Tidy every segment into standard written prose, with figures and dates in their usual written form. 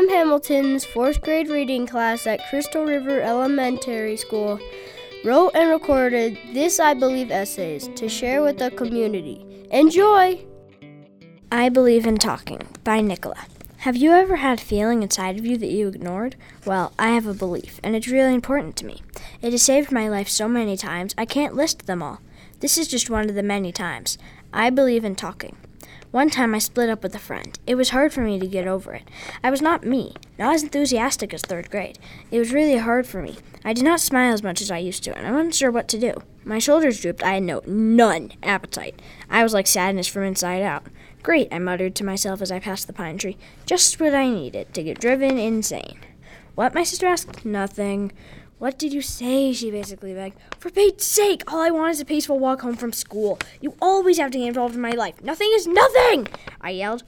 Hamilton's 4th grade reading class at Crystal River Elementary School wrote and recorded this I Believe essays to share with the community. Enjoy! I Believe in Talking by Nicola. Have you ever had a feeling inside of you that you ignored? Well, I have a belief, and it's really important to me. It has saved my life so many times, I can't list them all. This is just one of the many times. I believe in talking. One time I split up with a friend. It was hard for me to get over it. I was not as enthusiastic as 3rd grade. It was really hard for me. I did not smile as much as I used to, and I wasn't sure what to do. My shoulders drooped. I had none appetite. I was like sadness from inside out. Great, I muttered to myself as I passed the pine tree. Just what I needed to get driven insane. What? My sister asked. Nothing. What did you say? She basically begged. For Pete's sake, all I want is a peaceful walk home from school. You always have to get involved in my life. Nothing is nothing, I yelled.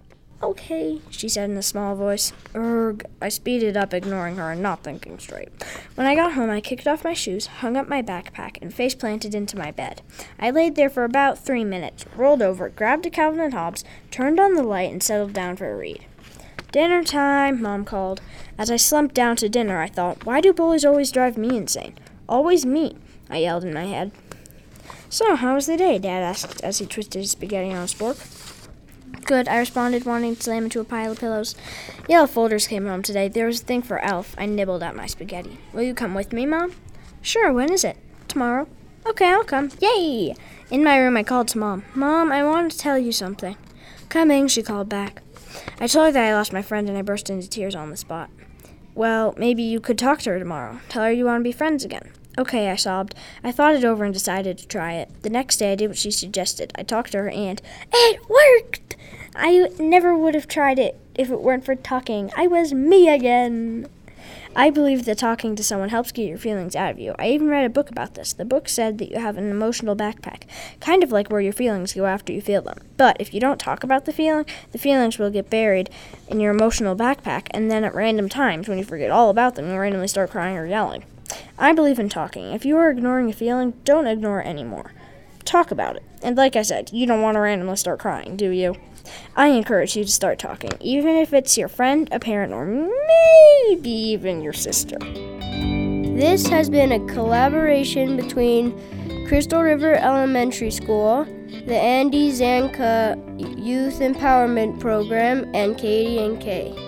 Okay, she said in a small voice. Erg. I speeded up, ignoring her and not thinking straight. When I got home, I kicked off my shoes, hung up my backpack, and face planted into my bed. I laid there for about 3 minutes, rolled over, grabbed a Calvin and Hobbes, turned on the light, and settled down for a read. Dinner time, Mom called. As I slumped down to dinner, I thought, why do bullies always drive me insane? Always me, I yelled in my head. So, how was the day? Dad asked as he twisted his spaghetti on his fork. Good, I responded, wanting to slam into a pile of pillows. Yellow folders came home today. There was a thing for Elf. I nibbled at my spaghetti. Will you come with me, Mom? Sure, when is it? Tomorrow. Okay, I'll come. Yay! In my room, I called to Mom. Mom, I wanted to tell you something. Coming, she called back. I told her that I lost my friend, and I burst into tears on the spot. Well, maybe you could talk to her tomorrow. Tell her you want to be friends again. Okay, I sobbed. I thought it over and decided to try it. The next day, I did what she suggested. I talked to her, and it worked! I never would have tried it if it weren't for talking. I was me again. I believe that talking to someone helps get your feelings out of you. I even read a book about this. The book said that you have an emotional backpack, kind of like where your feelings go after you feel them. But if you don't talk about the feelings will get buried in your emotional backpack, and then at random times, when you forget all about them, you'll randomly start crying or yelling. I believe in talking. If you are ignoring a feeling, don't ignore it anymore. Talk about it. And like I said, you don't want to randomly start crying, do you? I encourage you to start talking, even if it's your friend, a parent, or maybe even your sister. This has been a collaboration between Crystal River Elementary School, the Andy Zanka Youth Empowerment Program, and Katie and Kay.